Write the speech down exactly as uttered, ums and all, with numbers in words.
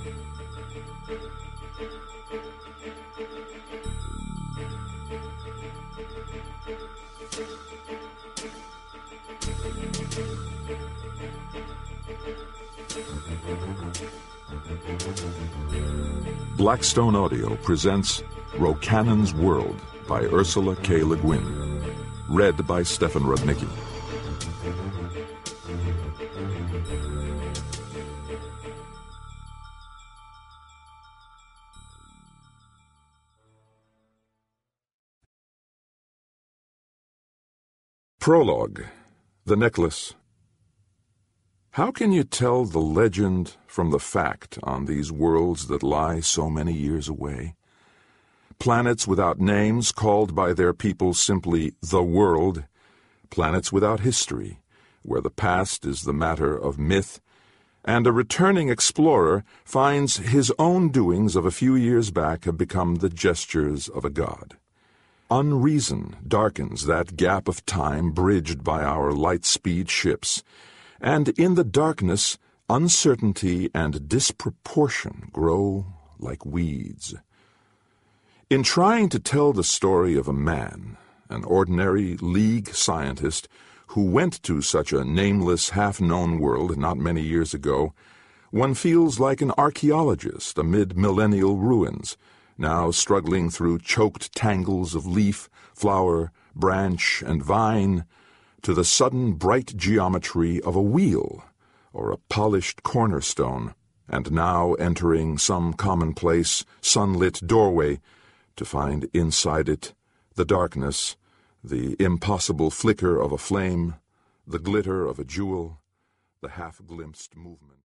Blackstone Audio presents Rocannon's World by Ursula K. Le Guin. Read by Stefan Rudnicki. Prologue. The Necklace. How can you tell the legend from the fact on these worlds that lie so many years away? Planets without names, called by their people simply the world. Planets without history, where the past is the matter of myth, and a returning explorer finds his own doings of a few years back have become the gestures of a god. Unreason darkens that gap of time bridged by our light-speed ships, and in the darkness, uncertainty and disproportion grow like weeds. In trying to tell the story of a man, an ordinary League scientist who went to such a nameless, half-known world not many years ago, one feels like an archaeologist amid millennial ruins, now struggling through choked tangles of leaf, flower, branch, and vine, to the sudden bright geometry of a wheel or a polished cornerstone, and now entering some commonplace, sunlit doorway to find inside it the darkness, the impossible flicker of a flame, the glitter of a jewel, the half-glimpsed movement.